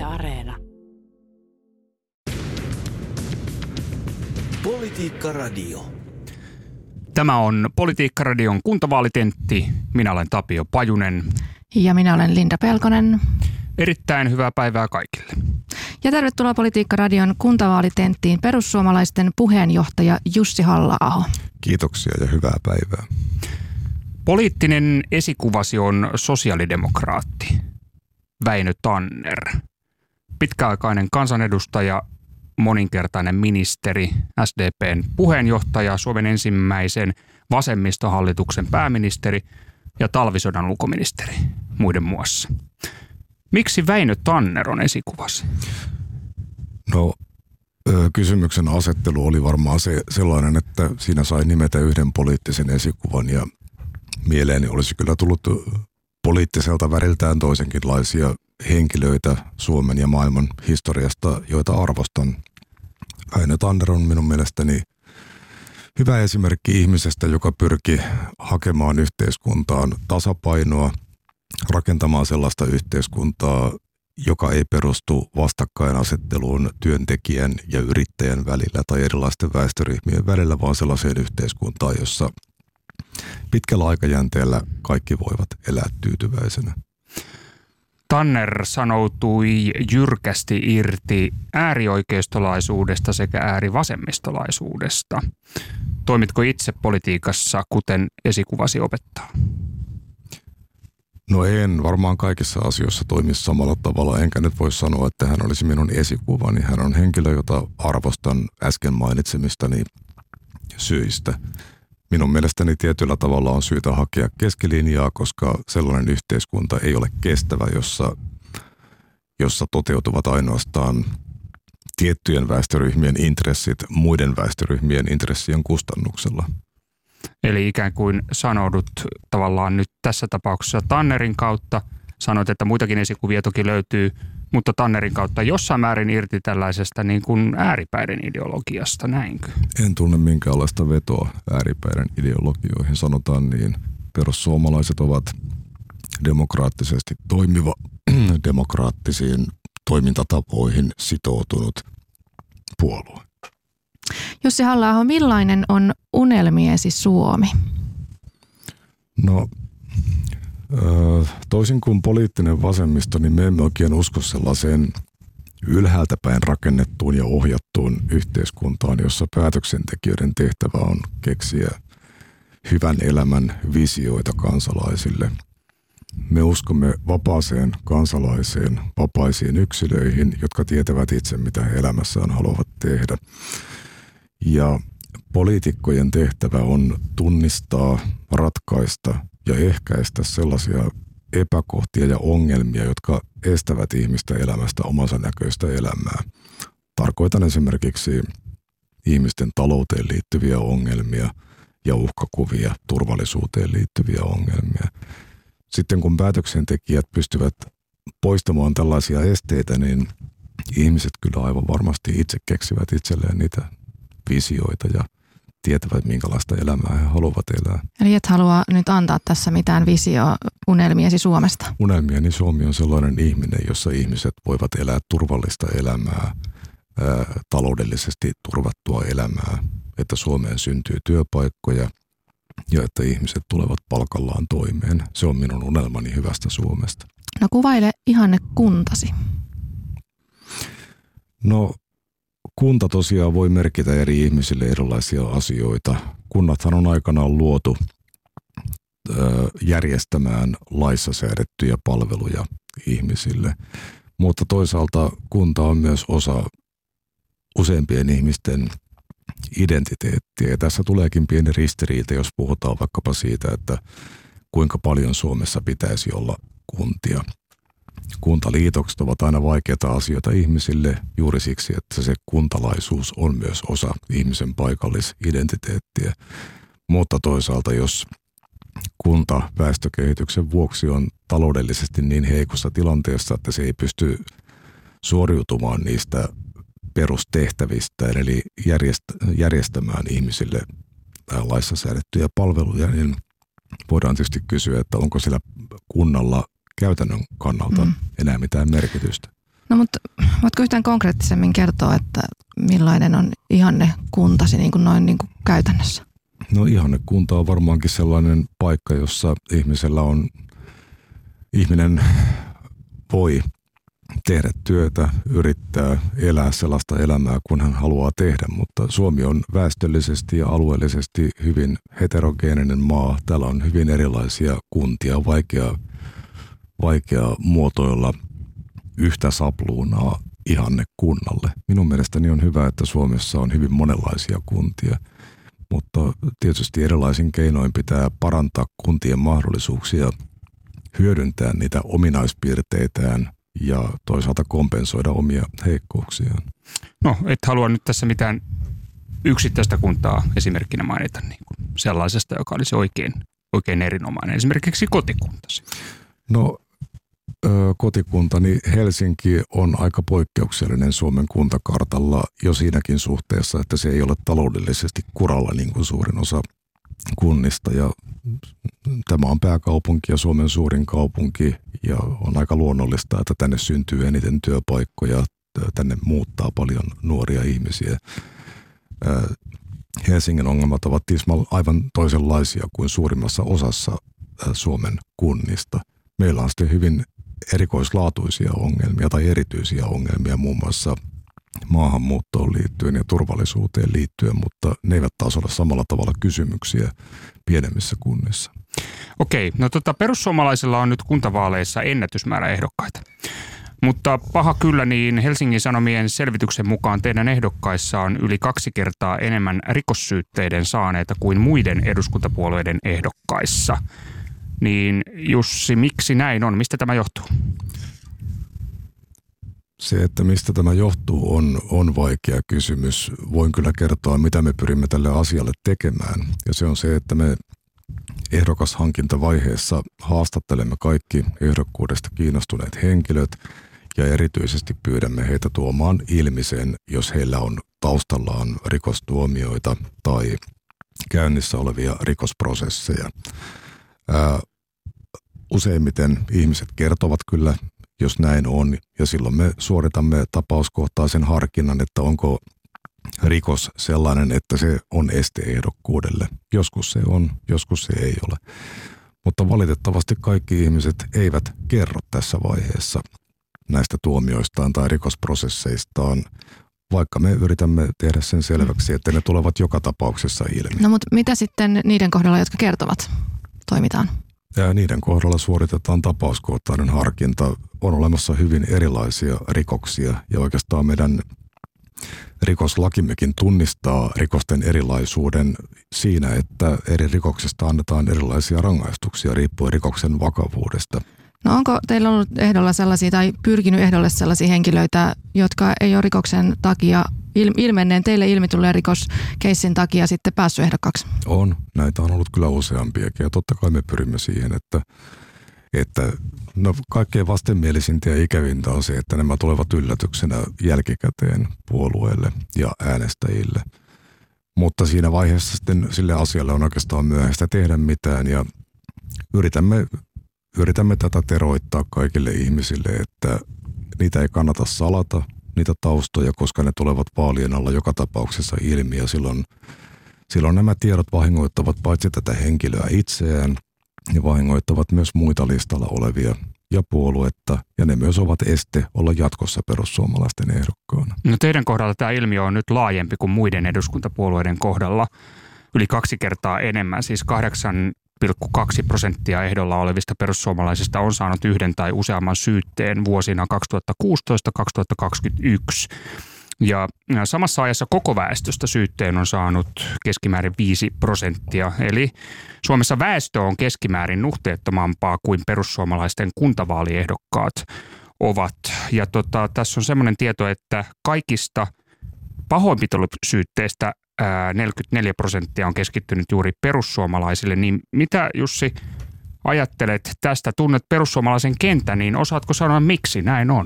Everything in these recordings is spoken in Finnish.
Yle Areena. Politiikka Radio. Tämä on Politiikka Radion kuntavaalitentti. Minä olen Tapio Pajunen. Ja minä olen Linda Pelkonen. Erittäin hyvää päivää kaikille. Ja tervetuloa Politiikka Radion kuntavaalitenttiin perussuomalaisten puheenjohtaja Jussi Halla-aho. Kiitoksia ja hyvää päivää. Poliittinen esikuvasi on sosiaalidemokraatti Väinö Tanner. Pitkäaikainen kansanedustaja, moninkertainen ministeri, SDP:n puheenjohtaja, Suomen ensimmäisen vasemmistohallituksen pääministeri ja talvisodan ulkoministeri muiden muassa. Miksi Väinö Tanner on esikuvasi? No, kysymyksen asettelu oli varmaan sellainen, että siinä sai nimetä yhden poliittisen esikuvan ja mieleeni olisi kyllä tullut poliittiselta väriltään toisenkinlaisia henkilöitä Suomen ja maailman historiasta, joita arvostan. Väinö Tanner on minun mielestäni hyvä esimerkki ihmisestä, joka pyrki hakemaan yhteiskuntaan tasapainoa, rakentamaan sellaista yhteiskuntaa, joka ei perustu vastakkainasetteluun työntekijän ja yrittäjän välillä tai erilaisten väestöryhmien välillä, vaan sellaiseen yhteiskuntaan, jossa pitkällä aikajänteellä kaikki voivat elää tyytyväisenä. Tanner sanoutui jyrkästi irti äärioikeistolaisuudesta sekä äärivasemmistolaisuudesta. Toimitko itse politiikassa, kuten esikuvasi opettaa? No en varmaan kaikissa asioissa toimi samalla tavalla, enkä nyt voi sanoa, että hän olisi minun esikuvani. Hän on henkilö, jota arvostan äsken mainitsemistani syistä. Minun mielestäni tietyllä tavalla on syytä hakea keskilinjaa, koska sellainen yhteiskunta ei ole kestävä, jossa toteutuvat ainoastaan tiettyjen väestöryhmien intressit muiden väestöryhmien intressien kustannuksella. Eli ikään kuin sanoudut tavallaan nyt tässä tapauksessa Tannerin kautta. Sanoit, että muitakin esikuvia toki löytyy, mutta Tannerin kautta jossain määrin irti tällaisesta niin kuin ääripäiden ideologiasta, näinkö? En tunne minkäänlaista vetoa ääripäiden ideologioihin, sanotaan niin. Perussuomalaiset ovat demokraattisesti toimiva, demokraattisiin toimintatapoihin sitoutunut puolue. Jussi Halla-aho, millainen on unelmiesi Suomi? No, toisin kuin poliittinen vasemmisto, niin me emme oikein usko sellaiseen ylhäältä päin rakennettuun ja ohjattuun yhteiskuntaan, jossa päätöksentekijöiden tehtävä on keksiä hyvän elämän visioita kansalaisille. Me uskomme vapaaseen kansalaiseen, vapaisiin yksilöihin, jotka tietävät itse, mitä he elämässään haluavat tehdä. Ja poliitikkojen tehtävä on tunnistaa, ratkaista ja ehkäistä sellaisia epäkohtia ja ongelmia, jotka estävät ihmistä elämästä omansa näköistä elämää. Tarkoitan esimerkiksi ihmisten talouteen liittyviä ongelmia ja uhkakuvia, turvallisuuteen liittyviä ongelmia. Sitten kun päätöksentekijät pystyvät poistamaan tällaisia esteitä, niin ihmiset kyllä aivan varmasti itse keksivät itselleen niitä visioita ja tietävät, minkälaista elämää he haluavat elää. Eli et halua nyt antaa tässä mitään unelmiesi Suomesta? Unelmieni Suomi on sellainen ihminen, jossa ihmiset voivat elää turvallista elämää, taloudellisesti turvattua elämää, että Suomeen syntyy työpaikkoja ja että ihmiset tulevat palkallaan toimeen. Se on minun unelmani hyvästä Suomesta. No kuvaile ihanne kuntasi. No, kunta tosiaan voi merkitä eri ihmisille erilaisia asioita. Kunnathan on aikanaan luotu järjestämään laissa säädettyjä palveluja ihmisille, mutta toisaalta kunta on myös osa useimpien ihmisten identiteettiä. Ja tässä tuleekin pieni ristiriita, jos puhutaan vaikkapa siitä, että kuinka paljon Suomessa pitäisi olla kuntia. Kuntaliitokset ovat aina vaikeita asioita ihmisille juuri siksi, että se kuntalaisuus on myös osa ihmisen paikallisidentiteettiä. Mutta toisaalta, jos kunta väestökehityksen vuoksi on taloudellisesti niin heikossa tilanteessa, että se ei pysty suoriutumaan niistä perustehtävistä, eli järjestämään ihmisille laissa säädettyjä palveluja, niin voidaan tietysti kysyä, että onko sillä kunnalla käytännön kannalta enää mitään merkitystä. No mutta voitko yhtään konkreettisemmin kertoa, että millainen on ihanne kuntasi niin kuin noin niin kuin käytännössä? No ihanne kunta on varmaankin sellainen paikka, jossa ihminen voi tehdä työtä, yrittää elää sellaista elämää, kun hän haluaa tehdä, mutta Suomi on väestöllisesti ja alueellisesti hyvin heterogeeninen maa. Täällä on hyvin erilaisia kuntia, vaikea muotoilla yhtä sapluunaa ihanne kunnalle. Minun mielestäni on hyvä, että Suomessa on hyvin monenlaisia kuntia, mutta tietysti erilaisin keinoin pitää parantaa kuntien mahdollisuuksia hyödyntää niitä ominaispiirteitään ja toisaalta kompensoida omia heikkouksiaan. No, et halua nyt tässä mitään yksittäistä kuntaa esimerkkinä mainita niin kuin sellaisesta, joka olisi oikein erinomainen. Esimerkiksi kotikuntasi. No, kotikuntani Helsinki on aika poikkeuksellinen Suomen kuntakartalla jo siinäkin suhteessa, että se ei ole taloudellisesti kuralla niin kuin suurin osa kunnista. Ja tämä on pääkaupunki ja Suomen suurin kaupunki ja on aika luonnollista, että tänne syntyy eniten työpaikkoja, tänne muuttaa paljon nuoria ihmisiä. Helsingin ongelmat ovat aivan toisenlaisia kuin suurimmassa osassa Suomen kunnista. Meillä on sitten hyvin erikoislaatuisia ongelmia tai erityisiä ongelmia muun muassa maahanmuuttoon liittyen ja turvallisuuteen liittyen, mutta ne eivät taas ole samalla tavalla kysymyksiä pienemmissä kunnissa. Okei, no perussuomalaisilla on nyt kuntavaaleissa ennätysmäärä ehdokkaita. Mutta paha kyllä, niin Helsingin Sanomien selvityksen mukaan teidän ehdokkaissa on yli 2 kertaa enemmän rikossyytteiden saaneita kuin muiden eduskuntapuolueiden ehdokkaissa. Niin Jussi, miksi näin on? Mistä tämä johtuu? Se, että mistä tämä johtuu, on vaikea kysymys. Voin kyllä kertoa, mitä me pyrimme tälle asialle tekemään. Ja se on se, että me ehdokashankintavaiheessa haastattelemme kaikki ehdokkuudesta kiinnostuneet henkilöt ja erityisesti pyydämme heitä tuomaan ilmi sen, jos heillä on taustallaan rikostuomioita tai käynnissä olevia rikosprosesseja. Useimmiten ihmiset kertovat kyllä, jos näin on, ja silloin me suoritamme tapauskohtaisen harkinnan, että onko rikos sellainen, että se on este ehdokkuudelle. Joskus se on, joskus se ei ole. Mutta valitettavasti kaikki ihmiset eivät kerro tässä vaiheessa näistä tuomioistaan tai rikosprosesseistaan, vaikka me yritämme tehdä sen selväksi, että ne tulevat joka tapauksessa ilmi. No mutta mitä sitten niiden kohdalla, jotka kertovat, toimitaan? Ja niiden kohdalla suoritetaan tapauskohtainen harkinta. On olemassa hyvin erilaisia rikoksia ja oikeastaan meidän rikoslakimmekin tunnistaa rikosten erilaisuuden siinä, että eri rikoksista annetaan erilaisia rangaistuksia riippuen rikoksen vakavuudesta. No onko teillä ollut ehdolla sellaisia tai pyrkinyt ehdolle sellaisia henkilöitä, jotka ei ole rikoksen takia ilmenneen teille ilmi tulleen rikoskeissin takia sitten päässyt ehdokkaaksi? On. Näitä on ollut kyllä useampiakin ja totta kai me pyrimme siihen, että kaikkein vastenmielisintä ja ikävintä on se, että nämä tulevat yllätyksenä jälkikäteen puolueelle ja äänestäjille. Mutta siinä vaiheessa sitten sille asialle on oikeastaan myöhäistä tehdä mitään ja yritämme tätä teroittaa kaikille ihmisille, että niitä ei kannata salata, niitä taustoja, koska ne tulevat vaalien alla joka tapauksessa ilmi ja silloin nämä tiedot vahingoittavat paitsi tätä henkilöä itseään, ne vahingoittavat myös muita listalla olevia ja puoluetta ja ne myös ovat este olla jatkossa perussuomalaisten ehdokkaana. No teidän kohdalla tämä ilmiö on nyt laajempi kuin muiden eduskuntapuolueiden kohdalla. Yli 2 kertaa enemmän, siis 8,2% ehdolla olevista perussuomalaisista on saanut yhden tai useamman syytteen vuosina 2016-2021. Ja samassa ajassa koko väestöstä syytteen on saanut keskimäärin 5%. Eli Suomessa väestö on keskimäärin nuhteettomampaa kuin perussuomalaisten kuntavaaliehdokkaat ovat. Ja tässä on semmoinen tieto, että kaikista pahoinpitelysyytteistä 44% on keskittynyt juuri perussuomalaisille. Niin mitä, Jussi, ajattelet tästä? Tunnet perussuomalaisen kentän, niin osaatko sanoa, miksi näin on?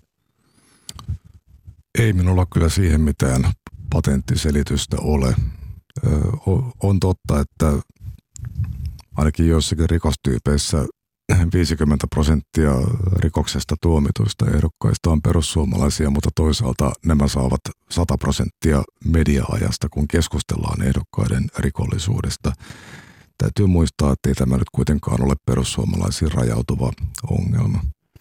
Ei minulla kyllä siihen mitään patenttiselitystä ole. On totta, että ainakin joissakin rikostyypeissä 50% rikoksesta tuomituista ehdokkaista on perussuomalaisia, mutta toisaalta nämä saavat 100% media-ajasta, kun keskustellaan ehdokkaiden rikollisuudesta. Täytyy muistaa, että ei tämä nyt kuitenkaan ole perussuomalaisiin rajautuva ongelma.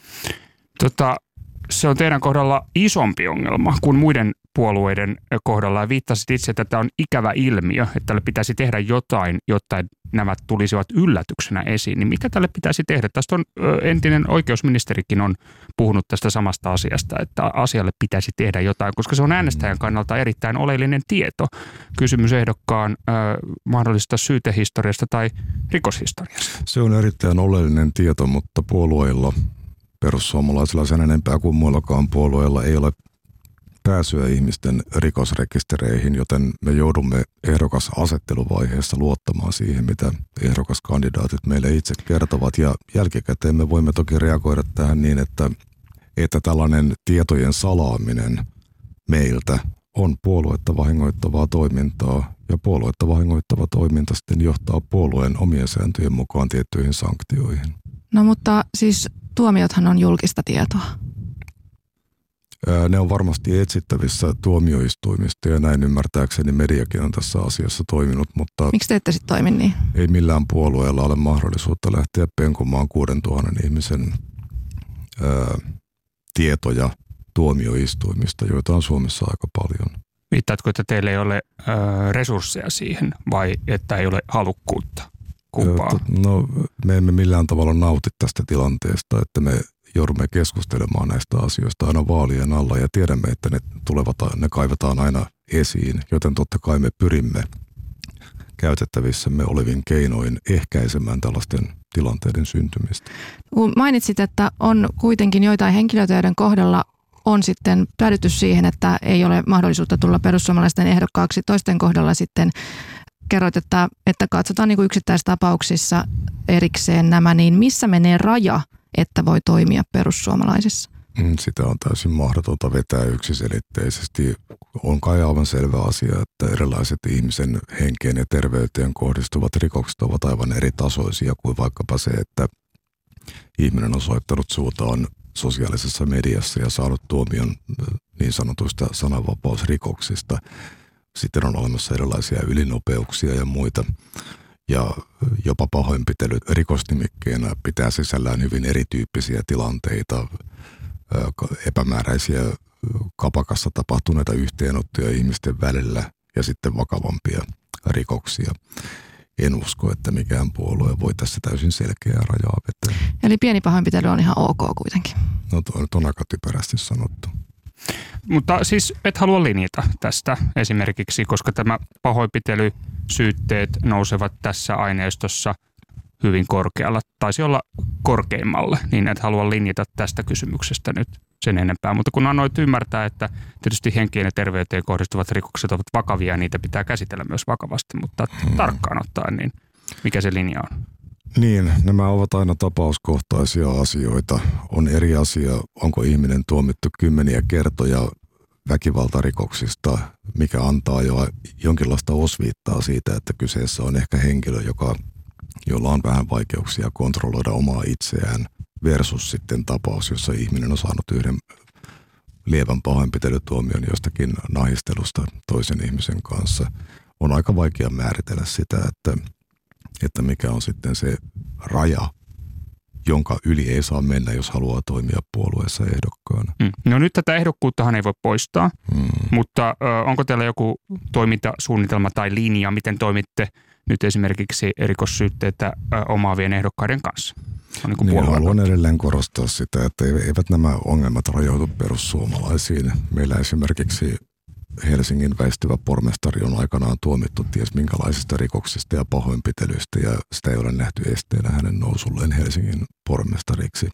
Se on teidän kohdalla isompi ongelma kuin muiden puolueiden kohdalla. Ja viittasit itse, että tämä on ikävä ilmiö, että tälle pitäisi tehdä jotain, jotta nämä tulisivat yllätyksenä esiin. Niin mitä tälle pitäisi tehdä? Tästä on entinen oikeusministerikin on puhunut tästä samasta asiasta, että asialle pitäisi tehdä jotain, koska se on äänestäjän kannalta erittäin oleellinen tieto. Kysymys ehdokkaan mahdollisesta syytehistoriasta tai rikoshistoriasta. Se on erittäin oleellinen tieto, mutta puolueilla, perussuomalaisilla sen enempää kuin muillakaan puolueilla ei ole pääsyä ihmisten rikosrekistereihin, joten me joudumme ehdokasasetteluvaiheessa luottamaan siihen, mitä ehdokaskandidaatit meille itse kertovat. Ja jälkikäteen me voimme toki reagoida tähän niin, että tällainen tietojen salaaminen meiltä on puoluetta vahingoittavaa toimintaa, ja puoluetta vahingoittava toiminta sitten johtaa puolueen omien sääntöjen mukaan tiettyihin sanktioihin. No mutta siis tuomiothan on julkista tietoa. Ne on varmasti etsittävissä tuomioistuimista ja näin ymmärtääkseni mediakin on tässä asiassa toiminut, mutta miksi te ette sitten toimi niin? Ei millään puolueella ole mahdollisuutta lähteä penkomaan 6000 ihmisen tietoja tuomioistuimista, joita on Suomessa aika paljon. Viittaatko, että teillä ei ole resursseja siihen vai että ei ole halukkuutta? Kumpaa? No, me emme millään tavalla nauti tästä tilanteesta, että me joudumme keskustelemaan näistä asioista aina vaalien alla ja tiedämme, että ne kaivetaan aina esiin, joten totta kai me pyrimme käytettävissämme olevin keinoin ehkäisemään tällaisten tilanteiden syntymistä. Mainitsit, että on kuitenkin joitain henkilöitä, joiden kohdalla on sitten päädytty siihen, että ei ole mahdollisuutta tulla perussuomalaisten ehdokkaaksi. Toisten kohdalla sitten kerroit, että katsotaan niin kuin yksittäistapauksissa erikseen nämä, niin missä menee raja, että voi toimia perussuomalaisissa? Sitä on täysin mahdotonta vetää yksiselitteisesti. On kai aivan selvä asia, että erilaiset ihmisen henkeen ja terveyteen kohdistuvat rikokset ovat aivan eri tasoisia kuin vaikkapa se, että ihminen on soittanut suutaan sosiaalisessa mediassa ja saanut tuomion niin sanotuista sananvapausrikoksista. Sitten on olemassa erilaisia ylinopeuksia ja muita. Ja jopa pahoinpitelyt rikosnimikkeenä pitää sisällään hyvin erityyppisiä tilanteita, epämääräisiä kapakassa tapahtuneita yhteenottoja ihmisten välillä ja sitten vakavampia rikoksia. En usko, että mikään puolue voi tässä täysin selkeää rajaa vetää. Eli pieni pahoinpitely on ihan ok kuitenkin. No tuo on aika typerästi sanottu. Mutta siis et halua linjata tästä esimerkiksi, koska tämä pahoinpitelysyytteet nousevat tässä aineistossa hyvin korkealla. Taisi olla korkeimmalle, niin et halua linjata tästä kysymyksestä nyt sen enempää. Mutta kun annoit ymmärtää, että tietysti henkeen ja terveyteen kohdistuvat rikokset ovat vakavia ja niitä pitää käsitellä myös vakavasti, mutta tarkkaan ottaen, niin mikä se linja on? Niin, nämä ovat aina tapauskohtaisia asioita. On eri asia, onko ihminen tuomittu kymmeniä kertoja väkivaltarikoksista, mikä antaa jo jonkinlaista osviittaa siitä, että kyseessä on ehkä henkilö, jolla on vähän vaikeuksia kontrolloida omaa itseään versus sitten tapaus, jossa ihminen on saanut yhden lievän pahoinpitelytuomion jostakin nahistelusta toisen ihmisen kanssa. On aika vaikea määritellä sitä, että mikä on sitten se raja, jonka yli ei saa mennä, jos haluaa toimia puolueessa ehdokkaana. No nyt tätä ehdokkuuttahan ei voi poistaa, mutta onko teillä joku toimintasuunnitelma tai linja, miten toimitte nyt esimerkiksi rikossyytteitä omaavien ehdokkaiden kanssa? Niin, haluan edelleen korostaa sitä, että eivät nämä ongelmat rajoitu perussuomalaisiin. Meillä esimerkiksi Helsingin väistyvä pormestari on aikanaan tuomittu ties minkälaisista rikoksista ja pahoinpitelyistä, ja sitä ei ole nähty esteenä hänen nousulleen Helsingin pormestariksi.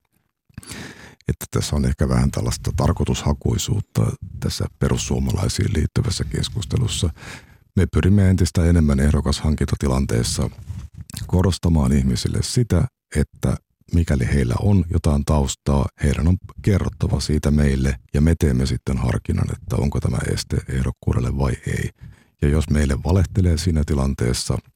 Että tässä on ehkä vähän tällaista tarkoitushakuisuutta tässä perussuomalaisiin liittyvässä keskustelussa. Me pyrimme entistä enemmän ehdokashankintatilanteessa korostamaan ihmisille sitä, että mikäli heillä on jotain taustaa, heidän on kerrottava siitä meille ja me teemme sitten harkinnan, että onko tämä este ehdokkuudelle vai ei. Ja jos meille valehtelee siinä tilanteessa,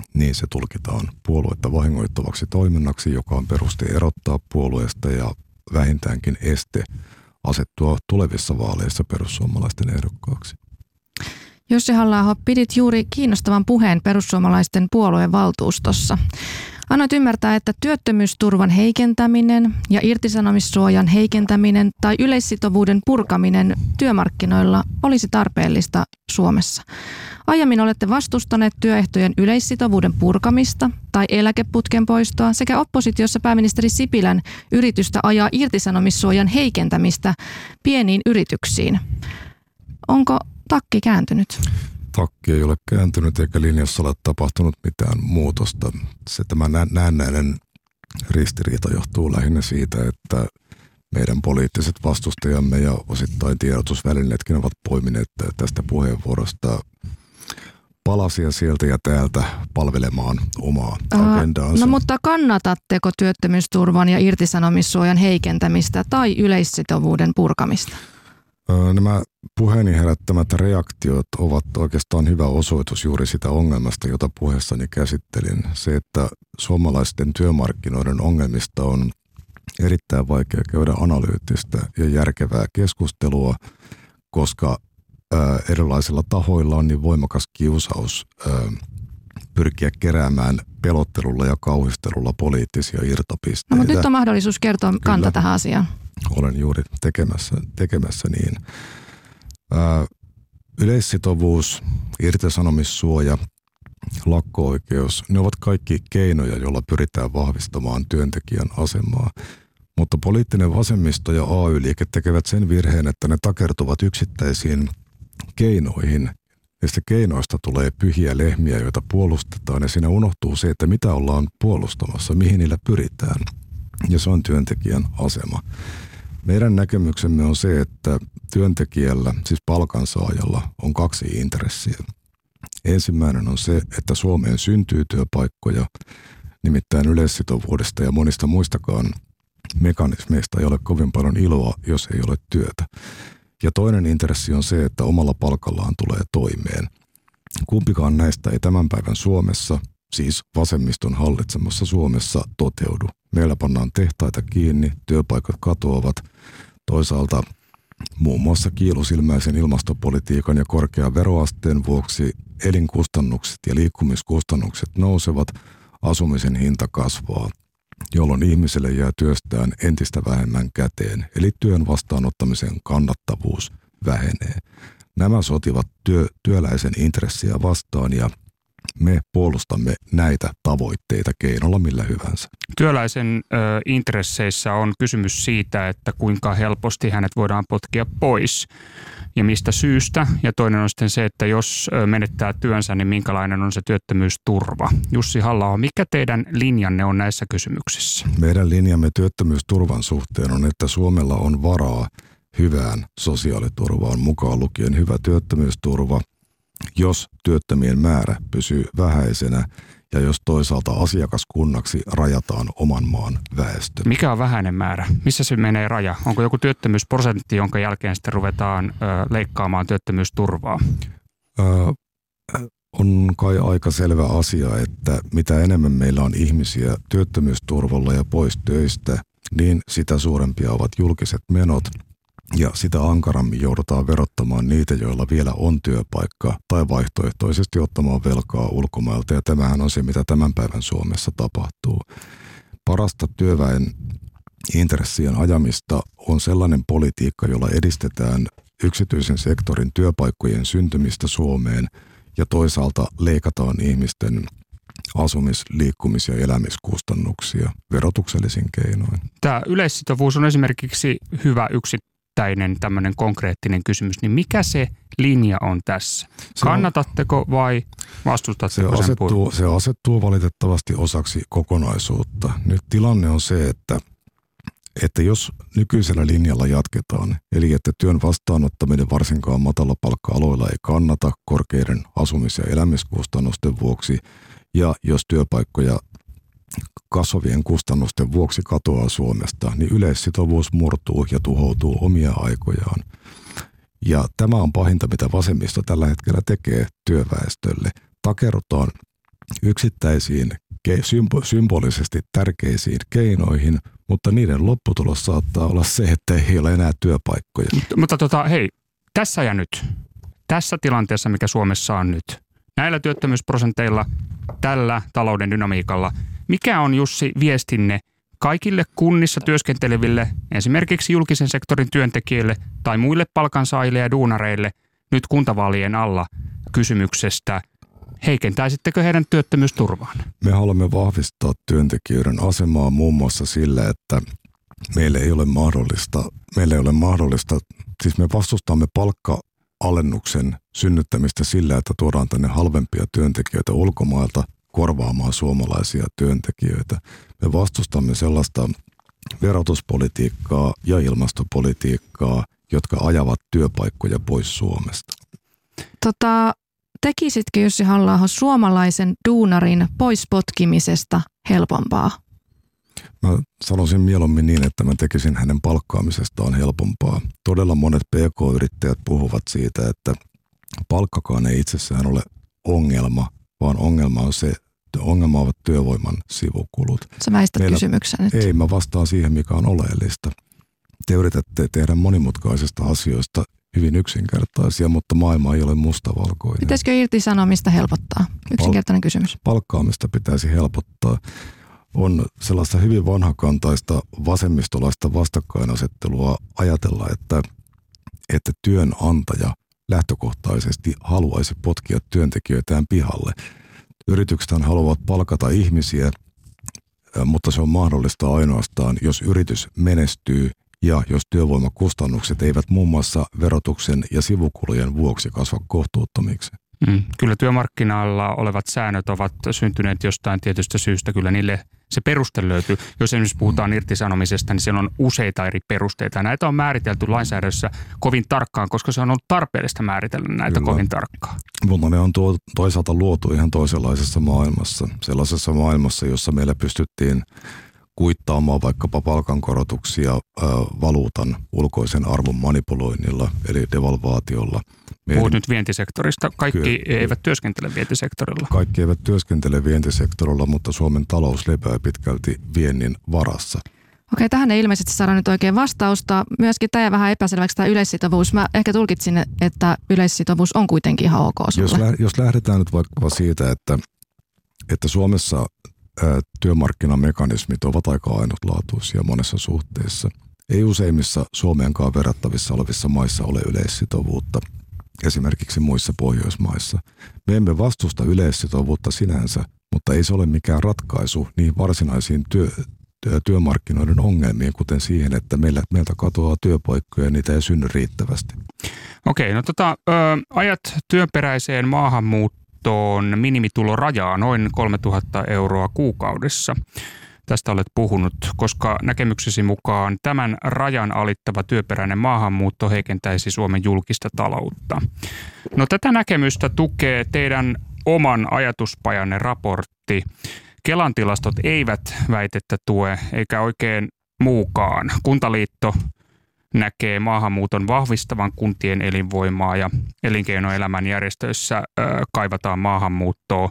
niin se tulkitaan puoluetta vahingoittavaksi toiminnaksi, joka on peruste erottaa puolueesta ja vähintäänkin este asettua tulevissa vaaleissa perussuomalaisten ehdokkaaksi. Jussi Halla-aho, pidit juuri kiinnostavan puheen perussuomalaisten puolueen valtuustossa. Annoit ymmärtää, että työttömyysturvan heikentäminen ja irtisanomissuojan heikentäminen tai yleissitovuuden purkaminen työmarkkinoilla olisi tarpeellista Suomessa. Aiemmin olette vastustaneet työehtojen yleissitovuuden purkamista tai eläkeputken poistoa sekä oppositiossa pääministeri Sipilän yritystä ajaa irtisanomissuojan heikentämistä pieniin yrityksiin. Onko takki kääntynyt? Takki ei ole kääntynyt eikä linjassa ole tapahtunut mitään muutosta. Tämä näennäinen ristiriita johtuu lähinnä siitä, että meidän poliittiset vastustajamme ja osittain tiedotusvälineetkin ovat poimineet tästä puheenvuorosta palasia sieltä ja täältä palvelemaan omaa agendaansa. No mutta kannatatteko työttömyysturvan ja irtisanomissuojan heikentämistä tai yleissitovuuden purkamista? Nämä puheeni herättämät reaktiot ovat oikeastaan hyvä osoitus juuri sitä ongelmasta, jota puheessani käsittelin. Se, että suomalaisten työmarkkinoiden ongelmista on erittäin vaikea käydä analyyttistä ja järkevää keskustelua, koska erilaisilla tahoilla on niin voimakas kiusaus pyrkiä keräämään pelottelulla ja kauhistelulla poliittisia irtopisteitä. No, mutta nyt on mahdollisuus kertoa kanta tähän asiaan. Olen juuri tekemässä niin. Yleissitovuus, irtisanomissuoja, lakko-oikeus, ne ovat kaikki keinoja, joilla pyritään vahvistamaan työntekijän asemaa. Mutta poliittinen vasemmisto ja AY-liike tekevät sen virheen, että ne takertuvat yksittäisiin keinoihin. Niistä keinoista tulee pyhiä lehmiä, joita puolustetaan, ja siinä unohtuu se, että mitä ollaan puolustamassa, mihin niillä pyritään. Ja se on työntekijän asema. Meidän näkemyksemme on se, että työntekijällä, siis palkansaajalla, on kaksi intressiä. Ensimmäinen on se, että Suomeen syntyy työpaikkoja, nimittäin yleissitovuudesta ja monista muistakaan mekanismeista ei ole kovin paljon iloa, jos ei ole työtä. Ja toinen intressi on se, että omalla palkallaan tulee toimeen. Kumpikaan näistä ei tämän päivän Suomessa, siis vasemmiston hallitsemassa Suomessa, toteudu. Meillä pannaan tehtaita kiinni, työpaikat katoavat. Toisaalta muun muassa kiilusilmäisen ilmastopolitiikan ja korkean veroasteen vuoksi elinkustannukset ja liikkumiskustannukset nousevat, asumisen hinta kasvaa, jolloin ihmiselle jää työstään entistä vähemmän käteen, eli työn vastaanottamisen kannattavuus vähenee. Nämä sotivat työläisen intressiä vastaan ja me puolustamme näitä tavoitteita keinolla millä hyvänsä. Työläisen intresseissä on kysymys siitä, että kuinka helposti hänet voidaan potkia pois ja mistä syystä. Ja toinen on sitten se, että jos menettää työnsä, niin minkälainen on se työttömyysturva. Jussi Halla-aho, mikä teidän linjanne on näissä kysymyksissä? Meidän linjamme työttömyysturvan suhteen on, että Suomella on varaa hyvään sosiaaliturvaan, mukaan lukien hyvä työttömyysturva, jos työttömien määrä pysyy vähäisenä ja jos toisaalta asiakaskunnaksi rajataan oman maan väestö. Mikä on vähäinen määrä? Missä se menee raja? Onko joku työttömyysprosentti, jonka jälkeen sitten ruvetaan leikkaamaan työttömyysturvaa? On kai aika selvä asia, että mitä enemmän meillä on ihmisiä työttömyysturvalla ja pois töistä, niin sitä suurempia ovat julkiset menot. Ja sitä ankarammin joudutaan verottamaan niitä, joilla vielä on työpaikka tai vaihtoehtoisesti ottamaan velkaa ulkomailta. Ja tämähän on se, mitä tämän päivän Suomessa tapahtuu. Parasta työväen intressien ajamista on sellainen politiikka, jolla edistetään yksityisen sektorin työpaikkojen syntymistä Suomeen ja toisaalta leikataan ihmisten asumis-, liikkumis- ja elämiskustannuksia verotuksellisin keinoin. Tämä yleissitovuus on esimerkiksi hyvä yksittäinen tämmöinen konkreettinen kysymys, niin mikä se linja on tässä? Kannatatteko vai vastustatteko sen puolesta? Se asettuu valitettavasti osaksi kokonaisuutta. Nyt tilanne on se, että jos nykyisellä linjalla jatketaan, eli että työn vastaanottaminen varsinkaan matalapalkka-aloilla ei kannata korkeiden asumis- ja elämiskustannusten vuoksi, ja jos työpaikkoja kasvavien kustannusten vuoksi katoaa Suomesta, niin yleissitovuus murtuu ja tuhoutuu omia aikojaan. Ja tämä on pahinta, mitä vasemmisto tällä hetkellä tekee työväestölle. Takerrutaan yksittäisiin symbolisesti tärkeisiin keinoihin, mutta niiden lopputulos saattaa olla se, että ei ole enää työpaikkoja. Mutta hei, tässä ja nyt, tässä tilanteessa, mikä Suomessa on nyt, näillä työttömyysprosenteilla, tällä talouden dynamiikalla, mikä on, Jussi, viestinne kaikille kunnissa työskenteleville, esimerkiksi julkisen sektorin työntekijöille tai muille palkansaajille ja duunareille nyt kuntavaalien alla kysymyksestä, heikentäisittekö heidän työttömyysturvaan? Me haluamme vahvistaa työntekijöiden asemaa muun muassa sillä, että meillä ei ole mahdollista, siis me vastustamme palkka-alennuksen synnyttämistä sillä, että tuodaan tänne halvempia työntekijöitä ulkomailta korvaamaan suomalaisia työntekijöitä. Me vastustamme sellaista verotuspolitiikkaa ja ilmastopolitiikkaa, jotka ajavat työpaikkoja pois Suomesta. Tekisitkö, Jussi Halla-aho, suomalaisen duunarin pois potkimisesta helpompaa? Mä sanoisin mieluummin niin, että mä tekisin hänen palkkaamisestaan helpompaa. Todella monet PK-yrittäjät puhuvat siitä, että palkkakaan ei itsessään ole ongelma, vaan ongelma ovat työvoiman sivukulut. Sä väistät kysymyksen nyt. Ei, mä vastaan siihen, mikä on oleellista. Te yritätte tehdä monimutkaisista asioista hyvin yksinkertaisia, mutta maailma ei ole mustavalkoinen. Pitäisikö irtisanomista helpottaa? Yksinkertainen kysymys. Palkkaamista pitäisi helpottaa. On sellaista hyvin vanhakantaista vasemmistolaista vastakkainasettelua ajatella, että työnantaja lähtökohtaisesti haluaisi potkia työntekijöitään pihalle. Yrityksethän haluavat palkata ihmisiä, mutta se on mahdollista ainoastaan, jos yritys menestyy ja jos työvoimakustannukset eivät muun muassa verotuksen ja sivukulujen vuoksi kasva kohtuuttomiksi. Kyllä työmarkkinoilla olevat säännöt ovat syntyneet jostain tietystä syystä. Kyllä niille se peruste löytyy. Jos esimerkiksi puhutaan irtisanomisesta, niin siellä on useita eri perusteita. Näitä on määritelty lainsäädännössä kovin tarkkaan, koska se on ollut tarpeellista määritellä näitä kovin tarkkaan. Mutta ne on toisaalta luotu ihan toisenlaisessa maailmassa. Sellaisessa maailmassa, jossa meillä pystyttiin kuittaamaan vaikkapa palkankorotuksia valuutan ulkoisen arvon manipuloinnilla, eli devalvaatiolla. Puhut nyt vientisektorista. Kaikki eivät työskentele vientisektorilla. Kaikki eivät työskentele vientisektorilla, mutta Suomen talous lepää pitkälti viennin varassa. Okei, tähän ei ilmeisesti saada nyt oikein vastausta. Myöskin tämä vähän epäselväksi tämä yleissitovuus. Mä ehkä tulkitsin, että yleissitovuus on kuitenkin ihan ok sulle. Jos lähdetään nyt vaikka siitä, että Suomessa työmarkkinamekanismit ovat aika ainutlaatuisia monessa suhteessa. Ei useimmissa Suomeenkaan verrattavissa olevissa maissa ole yleissitovuutta, esimerkiksi muissa Pohjoismaissa. Me emme vastusta yleissitovuutta sinänsä, mutta ei se ole mikään ratkaisu niihin varsinaisiin työmarkkinoiden ongelmiin, kuten siihen, että meiltä katoaa työpaikkoja ja niitä ei synny riittävästi. Okei, no ajat työperäiseen maahanmuuttoon minimitulorajaa noin 3 000 euroa kuukaudessa. Tästä olet puhunut, koska näkemyksesi mukaan tämän rajan alittava työperäinen maahanmuutto heikentäisi Suomen julkista taloutta. No tätä näkemystä tukee teidän oman ajatuspajanne raportti. Kelan tilastot eivät väitettä tue, eikä oikein muukaan. Kuntaliitto näkee maahanmuuton vahvistavan kuntien elinvoimaa ja elinkeinoelämän järjestöissä kaivataan maahanmuuttoa.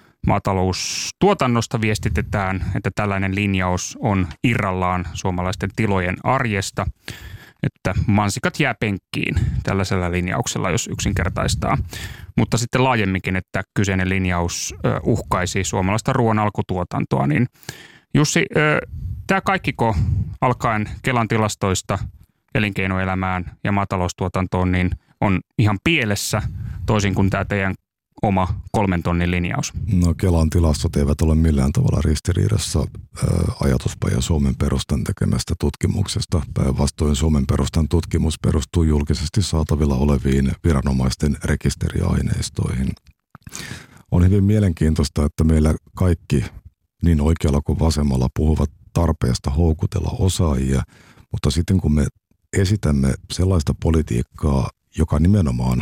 Maataloustuotannosta viestitetään, että tällainen linjaus on irrallaan suomalaisten tilojen arjesta, että mansikat jää penkkiin tällaisella linjauksella, jos yksinkertaistaa. Mutta sitten laajemminkin, että kyseinen linjaus uhkaisi suomalaista ruoan alkutuotantoa. Niin Jussi, tämä kaikkiko alkaen Kelan tilastoista elinkeinoelämään ja maataloustuotantoon niin on ihan pielessä toisin kuin tämä teidän oma 3 tonnin linjaus? No Kelan tilastot eivät ole millään tavalla ristiriidassa ajatuspaja Suomen Perustan tekemästä tutkimuksesta. Päinvastoin Suomen Perustan tutkimus perustuu julkisesti saatavilla oleviin viranomaisten rekisteriaineistoihin. On hyvin mielenkiintoista, että meillä kaikki niin oikealla kuin vasemmalla puhuvat tarpeesta houkutella osaajia, mutta sitten kun me esitämme sellaista politiikkaa, joka nimenomaan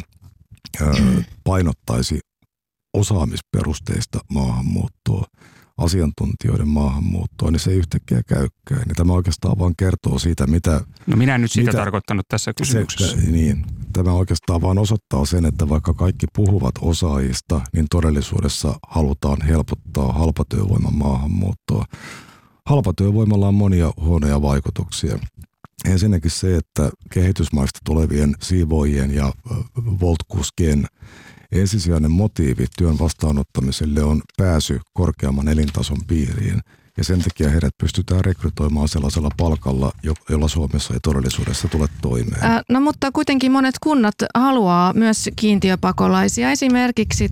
painottaisi osaamisperusteista maahanmuuttoa, asiantuntijoiden maahanmuuttoa, niin se ei yhtäkkiä käykään. Ja tämä oikeastaan vaan kertoo siitä, mitä... No minä en nyt sitä tarkoittanut tässä kysymyksessä. Tämä oikeastaan vaan osoittaa sen, että vaikka kaikki puhuvat osaajista, niin todellisuudessa halutaan helpottaa halpatyövoiman maahanmuuttoa. Halpatyövoimalla on monia huonoja vaikutuksia. Ensinnäkin se, että kehitysmaista tulevien siivoojien ja voltkuskien ensisijainen motiivi työn vastaanottamiselle on pääsy korkeamman elintason piiriin. Ja sen takia heidät pystytään rekrytoimaan sellaisella palkalla, jolla Suomessa ei todellisuudessa tule toimeen. No mutta kuitenkin monet kunnat haluaa myös kiintiöpakolaisia. Esimerkiksi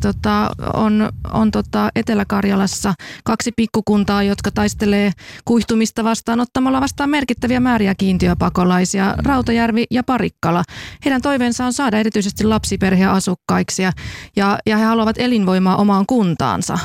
on Etelä-Karjalassa 2 pikkukuntaa, jotka taistelee kuihtumista vastaanottamalla vastaan merkittäviä määriä kiintiöpakolaisia. Rautajärvi ja Parikkala. Heidän toiveensa on saada erityisesti lapsiperheasukkaiksi ja he haluavat elinvoimaa omaan kuntaansa.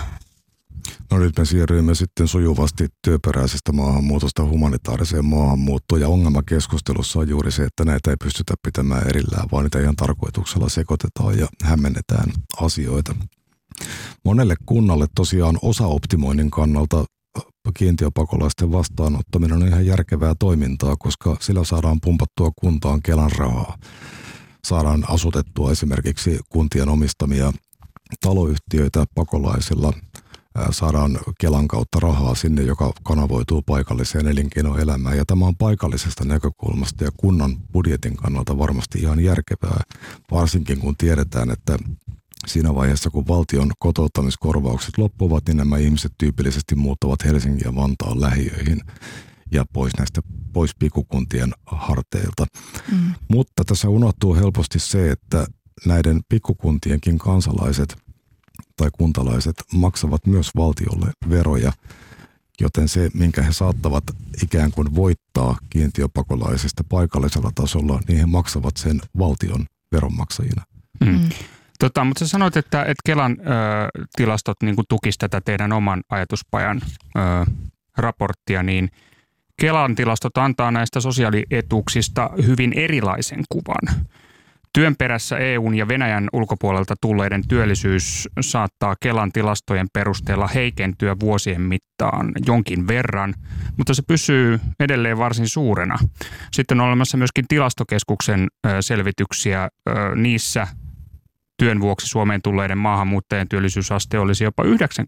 No nyt me siirryimme sitten sujuvasti työperäisestä maahanmuutosta humanitaariseen maahanmuuttoon, ja ongelmakeskustelussa on juuri se, että näitä ei pystytä pitämään erillään, vaan niitä ihan tarkoituksella sekoitetaan ja hämmennetään asioita. Monelle kunnalle tosiaan osaoptimoinnin kannalta kiintiöpakolaisten vastaanottaminen on ihan järkevää toimintaa, koska sillä saadaan pumpattua kuntaan Kelan rahaa. Saadaan asutettua esimerkiksi kuntien omistamia taloyhtiöitä pakolaisilla. Saadaan Kelan kautta rahaa sinne, joka kanavoituu paikalliseen elinkeinoelämään. Ja tämä on paikallisesta näkökulmasta ja kunnan budjetin kannalta varmasti ihan järkevää, varsinkin kun tiedetään, että siinä vaiheessa, kun valtion kotouttamiskorvaukset loppuvat, niin nämä ihmiset tyypillisesti muuttavat Helsingin ja Vantaan lähiöihin ja pois pikkukuntien harteilta. Mutta tässä unohtuu helposti se, että näiden pikkukuntienkin kansalaiset tai kuntalaiset maksavat myös valtiolle veroja, joten se, minkä he saattavat ikään kuin voittaa kiintiöpakolaisista paikallisella tasolla, niin he maksavat sen valtion veronmaksajina. Mutta sä sanoit, että Kelan tilastot niin tukisivat tätä teidän oman ajatuspajan raporttia, niin Kelan tilastot antaa näistä sosiaalietuuksista hyvin erilaisen kuvan. Työn perässä EUn ja Venäjän ulkopuolelta tulleiden työllisyys saattaa Kelan tilastojen perusteella heikentyä vuosien mittaan jonkin verran, mutta se pysyy edelleen varsin suurena. Sitten on olemassa myöskin Tilastokeskuksen selvityksiä. Niissä työn vuoksi Suomeen tulleiden maahanmuuttajien työllisyysaste olisi jopa 90%,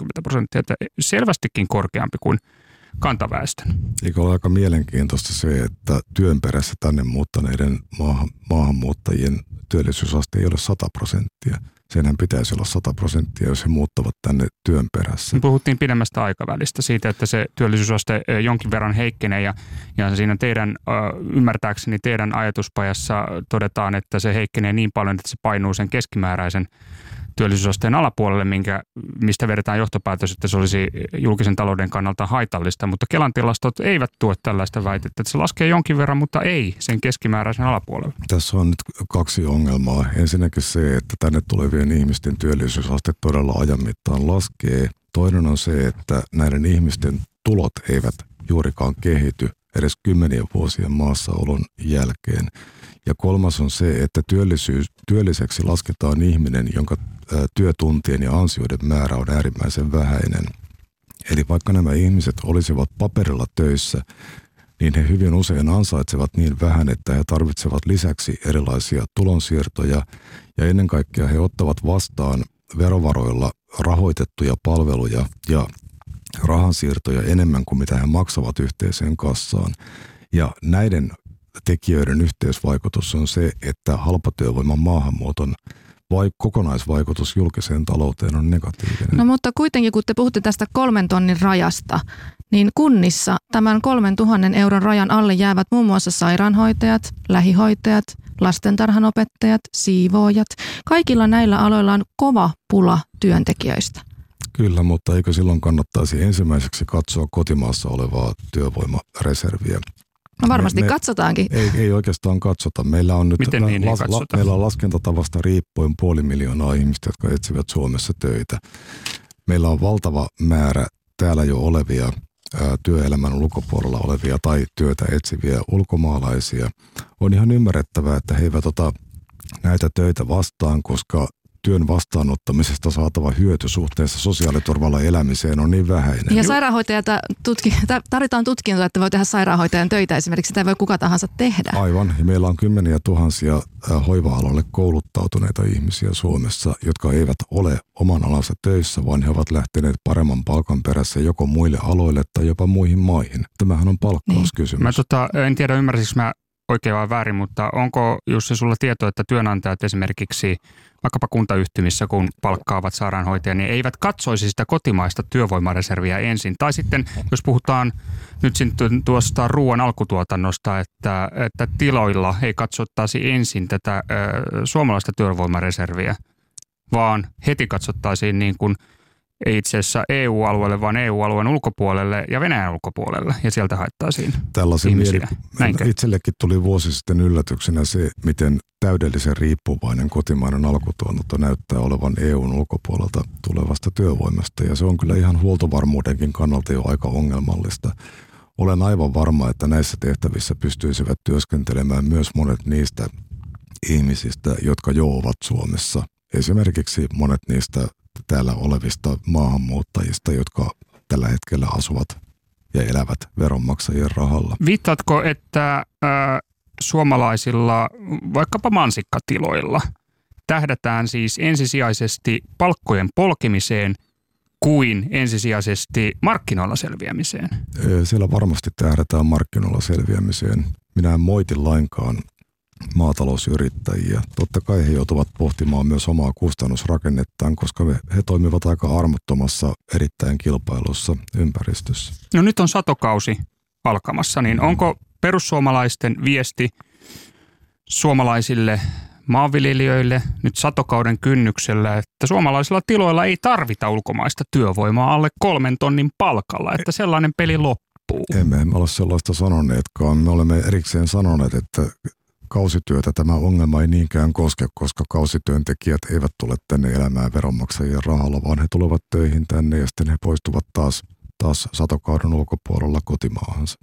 että selvästikin korkeampi kuin kantaväestön. Eikö ole aika mielenkiintoista se, että työn perässä tänne muuttaneiden maahanmuuttajien työllisyysaste ei ole 100%. Senhän pitäisi olla 100%, jos he muuttavat tänne työn perässä. Puhuttiin pidemmästä aikavälistä siitä, että se työllisyysaste jonkin verran heikkenee ja siinä ymmärtääkseni teidän ajatuspajassa todetaan, että se heikkenee niin paljon, että se painuu sen keskimääräisen työllisyysasteen alapuolelle, mistä vedetään johtopäätös, että se olisi julkisen talouden kannalta haitallista, mutta Kelan tilastot eivät tue tällaista väitettä, että se laskee jonkin verran, mutta ei sen keskimääräisen alapuolelle. Tässä on nyt 2 ongelmaa. Ensinnäkin se, että tänne tulevien ihmisten työllisyysaste todella ajan mittaan laskee. Toinen on se, että näiden ihmisten tulot eivät juurikaan kehity edes 10 vuosien maassaolon jälkeen. Ja 3 on se, että työlliseksi lasketaan ihminen, jonka työtuntien ja ansioiden määrä on äärimmäisen vähäinen. Eli vaikka nämä ihmiset olisivat paperilla töissä, niin he hyvin usein ansaitsevat niin vähän, että he tarvitsevat lisäksi erilaisia tulonsiirtoja ja ennen kaikkea he ottavat vastaan verovaroilla rahoitettuja palveluja ja rahansiirtoja enemmän kuin mitä he maksavat yhteiseen kassaan. Ja näiden tekijöiden yhteisvaikutus on se, että halpatyövoiman maahanmuuton kokonaisvaikutus julkiseen talouteen on negatiivinen. No mutta kuitenkin, kun te puhutte tästä 3 tonnin rajasta, niin kunnissa tämän 3 000 euron rajan alle jäävät muun muassa sairaanhoitajat, lähihoitajat, lastentarhanopettajat, siivoojat. Kaikilla näillä aloilla on kova pula työntekijöistä. Kyllä, mutta eikö silloin kannattaisi ensimmäiseksi katsoa kotimaassa olevaa työvoimareserviä? No varmasti katsotaankin. Ei oikeastaan katsota. Meillä on nyt meillä on laskentatavasta riippuen 500 000 ihmistä, jotka etsivät Suomessa töitä. Meillä on valtava määrä täällä jo olevia työelämän ulkopuolella olevia tai työtä etsiviä ulkomaalaisia. On ihan ymmärrettävää, että he eivät ota näitä töitä vastaan, koska työn vastaanottamisesta saatava hyöty suhteessa sosiaaliturvalla elämiseen on niin vähäinen. Ja sairaanhoitajata tarvitaan tutkintoa, että voi tehdä sairaanhoitajan töitä esimerkiksi. Sitä ei voi kuka tahansa tehdä. Aivan. Ja meillä on kymmeniä tuhansia hoiva-alalle kouluttautuneita ihmisiä Suomessa, jotka eivät ole oman alansa töissä, vaan he ovat lähteneet paremman palkan perässä joko muille aloille tai jopa muihin maihin. Tämähän on palkkauskysymys. Mä en tiedä, ymmärsikö mä oikein vai väärin, mutta onko Jussi sulla tietoa, että työnantajat esimerkiksi vaikkapa kuntayhtymissä, kun palkkaavat sairaanhoitajia, niin eivät katsoisi sitä kotimaista työvoimareserviä ensin. Tai sitten, jos puhutaan nyt tuosta ruoan alkutuotannosta, että tiloilla ei katsottaisi ensin tätä suomalaista työvoimareserviä, vaan heti katsottaisiin niin kuin ei itse asiassa EU-alueelle, vaan EU-alueen ulkopuolelle ja Venäjän ulkopuolelle, ja sieltä haettaisiin ihmisiä. Itsellekin tuli vuosi sitten yllätyksenä se, miten täydellisen riippuvainen kotimainen alkutuotanto näyttää olevan EUn ulkopuolelta tulevasta työvoimasta, ja se on kyllä ihan huoltovarmuudenkin kannalta jo aika ongelmallista. Olen aivan varma, että näissä tehtävissä pystyisivät työskentelemään myös monet niistä ihmisistä, jotka jo ovat Suomessa. Esimerkiksi monet niistä täällä olevista maahanmuuttajista, jotka tällä hetkellä asuvat ja elävät veronmaksajien rahalla. Viittaatko, että suomalaisilla vaikkapa mansikkatiloilla tähdätään siis ensisijaisesti palkkojen polkemiseen kuin ensisijaisesti markkinoilla selviämiseen? Siellä varmasti tähdätään markkinoilla selviämiseen. Minä en moiti lainkaan maatalousyrittäjiä. Totta kai he joutuvat pohtimaan myös omaa kustannusrakennettaan, koska he toimivat aika armottomassa, erittäin kilpailussa ympäristössä. No nyt on satokausi alkamassa, niin onko perussuomalaisten viesti suomalaisille maanviljelijöille nyt satokauden kynnyksellä, että suomalaisilla tiloilla ei tarvita ulkomaista työvoimaa alle 3 tonnin palkalla, että sellainen peli loppuu? Emme ole sellaista sanoneetkaan. Me olemme erikseen sanoneet, että kausityötä tämä ongelma ei niinkään koske, koska kausityöntekijät eivät tule tänne elämään veronmaksajien rahalla, vaan he tulevat töihin tänne ja sitten he poistuvat taas satokauden ulkopuolella kotimaahansa.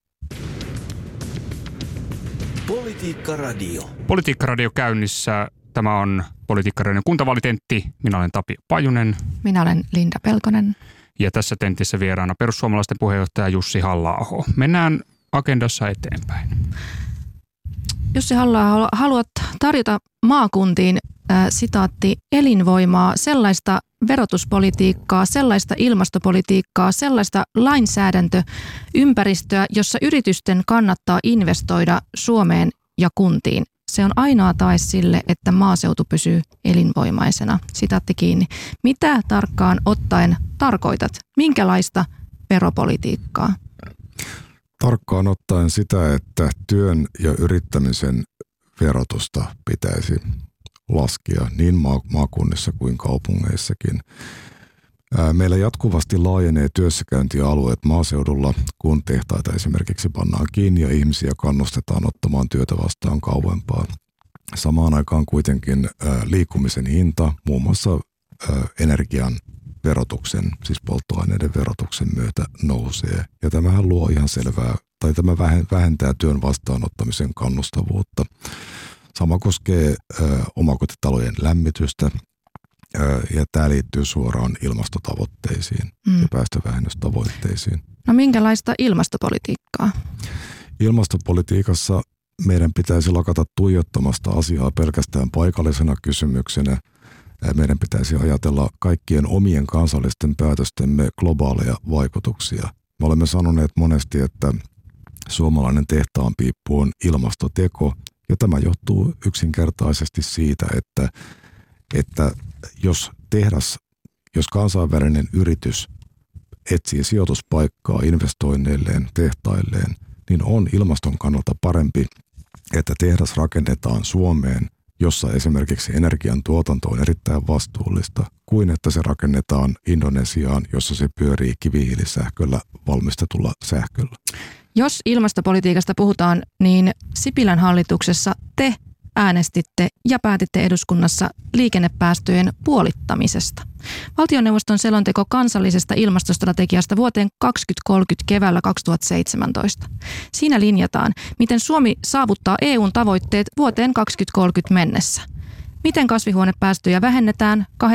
Politiikka-radio. Politiikka-radio käynnissä. Tämä on Politiikka-radion kuntavaalitentti. Minä olen Tapio Pajunen. Minä olen Linda Pelkonen. Ja tässä tentissä vieraana perussuomalaisten puheenjohtaja Jussi Halla-aho. Mennään agendassa eteenpäin. Jussi Halla-aho, haluat tarjota maakuntiin, sitaatti, elinvoimaa, sellaista verotuspolitiikkaa, sellaista ilmastopolitiikkaa, sellaista lainsäädäntöympäristöä, jossa yritysten kannattaa investoida Suomeen ja kuntiin. Se on ainoa tae sille, että maaseutu pysyy elinvoimaisena. Sitaatti kiinni. Mitä tarkkaan ottaen tarkoitat? Minkälaista veropolitiikkaa? Tarkkaan ottaen sitä, että työn ja yrittämisen verotusta pitäisi laskea niin maakunnissa kuin kaupungeissakin. Meillä jatkuvasti laajenee työssäkäyntialueet maaseudulla, kun tehtaita esimerkiksi pannaan kiinni ja ihmisiä kannustetaan ottamaan työtä vastaan kauempaa. Samaan aikaan kuitenkin liikkumisen hinta, muun muassa energian verotuksen, siis polttoaineiden verotuksen myötä nousee. Ja tämähän luo ihan selvää, tai tämä vähentää työn vastaanottamisen kannustavuutta. Sama koskee omakotitalojen lämmitystä ja tämä liittyy suoraan ilmastotavoitteisiin ja päästövähennystavoitteisiin. No minkälaista ilmastopolitiikkaa? Ilmastopolitiikassa meidän pitäisi lakata tuijottamasta asiaa pelkästään paikallisena kysymyksenä. Meidän pitäisi ajatella kaikkien omien kansallisten päätöstemme globaaleja vaikutuksia. Me olemme sanoneet monesti, että suomalainen tehtaanpiippu on ilmastoteko, ja tämä johtuu yksinkertaisesti siitä, että jos kansainvälinen yritys etsii sijoituspaikkaa investoinneilleen, tehtailleen, niin on ilmaston kannalta parempi, että tehdas rakennetaan Suomeen, jossa esimerkiksi energian tuotanto on erittäin vastuullista, kuin että se rakennetaan Indonesiaan, jossa se pyörii kivihiilisähköllä valmistetulla sähköllä. Jos ilmastopolitiikasta puhutaan, niin Sipilän hallituksessa te äänestitte ja päätitte eduskunnassa liikennepäästöjen puolittamisesta. Valtioneuvoston selonteko kansallisesta ilmastostrategiasta vuoteen 2030 keväällä 2017. Siinä linjataan, miten Suomi saavuttaa EUn tavoitteet vuoteen 2030 mennessä. miten kasvihuonepäästöjä vähennetään 80-95%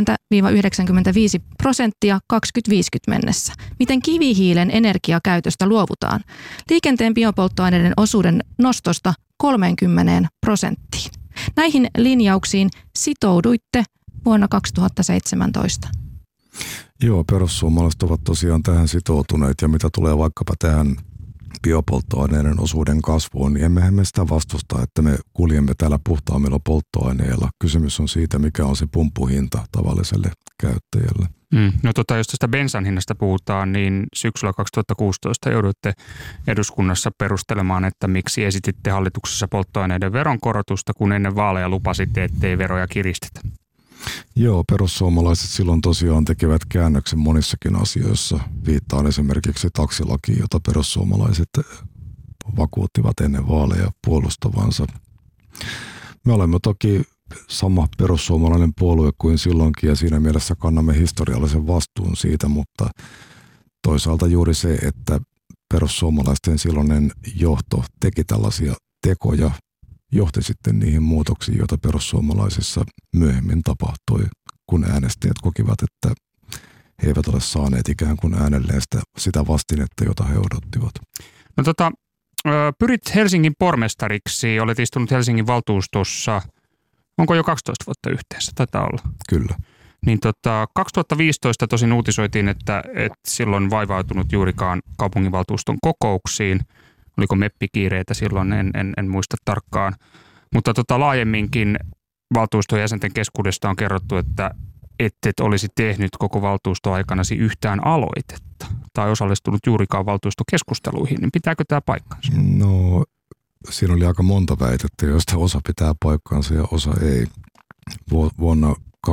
2050 mennessä, miten kivihiilen energiakäytöstä luovutaan, liikenteen biopolttoaineiden osuuden nostosta 30%. Näihin linjauksiin sitouduitte vuonna 2017. Joo, perussuomalaiset ovat tosiaan tähän sitoutuneet ja mitä tulee vaikkapa tähän biopolttoaineiden osuuden kasvuun, niin emmehän me sitä vastusta, että me kuljemme täällä puhtaammilla polttoaineilla. Kysymys on siitä, mikä on se pumppuhinta tavalliselle käyttäjälle. No jos tästä bensan hinnasta puhutaan, niin syksyllä 2016 jouduitte eduskunnassa perustelemaan, että miksi esititte hallituksessa polttoaineiden veronkorotusta, kun ennen vaaleja lupasitte, ettei veroja kiristetä. Joo, perussuomalaiset silloin tosiaan tekevät käännöksen monissakin asioissa. Viittaan esimerkiksi taksilakiin, jota perussuomalaiset vakuuttivat ennen vaaleja puolustavansa. Me olemme toki sama perussuomalainen puolue kuin silloinkin ja siinä mielessä kannamme historiallisen vastuun siitä, mutta toisaalta juuri se, että perussuomalaisten silloinen johto teki tällaisia tekoja, johti sitten niihin muutoksiin, joita perussuomalaisissa myöhemmin tapahtui, kun äänestäjät kokivat, että he eivät ole saaneet ikään kuin äänelleen sitä vastinetta, jota he odottivat. No pyrit Helsingin pormestariksi, olet istunut Helsingin valtuustossa, onko jo 12 vuotta yhteensä, taitaa olla? Kyllä. Niin 2015 tosin uutisoitiin, että et silloin vaivautunut juurikaan kaupunginvaltuuston kokouksiin. Oliko meppikiireitä silloin, en muista tarkkaan. Mutta laajemminkin valtuuston jäsenten keskuudesta on kerrottu, että et olisi tehnyt koko valtuustoaikanasi yhtään aloitetta tai osallistunut juurikaan valtuustokeskusteluihin. Niin pitääkö tämä paikkansa? No, siinä oli aika monta väitettä, joista osa pitää paikkansa ja osa ei. Vuonna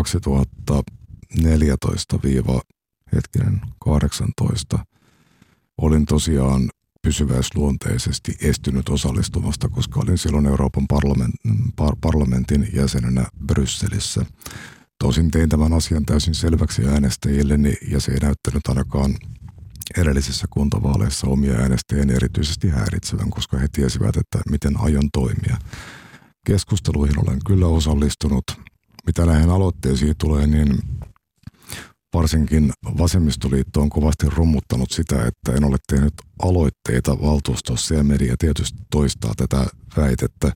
2014-18 olin tosiaan pysyväisluonteisesti estynyt osallistumasta, koska olin silloin Euroopan parlamentin jäsenenä Brysselissä. Tosin tein tämän asian täysin selväksi äänestäjilleni ja se ei näyttänyt ainakaan edellisissä kuntavaaleissa omia äänestäjiäni erityisesti häiritsevän, koska he tiesivät, että miten aion toimia. Keskusteluihin olen kyllä osallistunut. Mitä näihin aloitteisiin tulee, niin varsinkin vasemmistoliitto on kovasti rummuttanut sitä, että en ole tehnyt aloitteita valtuustossa ja media tietysti toistaa tätä väitettä.